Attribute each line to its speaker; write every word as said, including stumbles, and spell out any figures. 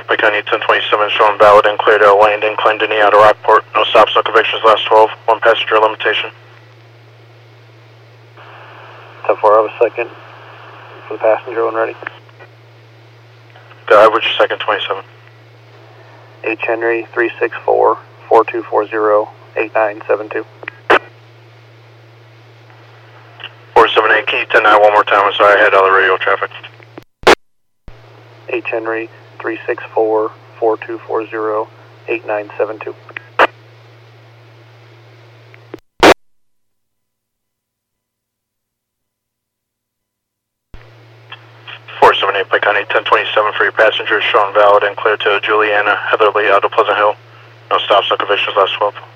Speaker 1: Pike County ten twenty-seven showing valid and clear to Langdon, Clendenny out of Rockport. No stops, no convictions, last twelve. One passenger limitation.
Speaker 2: ten four, I have a second for the passenger when ready.
Speaker 1: Go ahead with your second twenty-seven.
Speaker 2: H. Henry three six four, four two four zero, eight nine seven two.
Speaker 1: four seven eight, can you ten nine one more time? I'm sorry, I had other radio traffic.
Speaker 2: H. Henry three six four, four two four zero, eight nine seven two.
Speaker 1: four seven eight, Pike County ten twenty-seven for your passengers, showing valid and clear to Juliana Heatherly out of Pleasant Hill. No stops, no convictions, last twelve.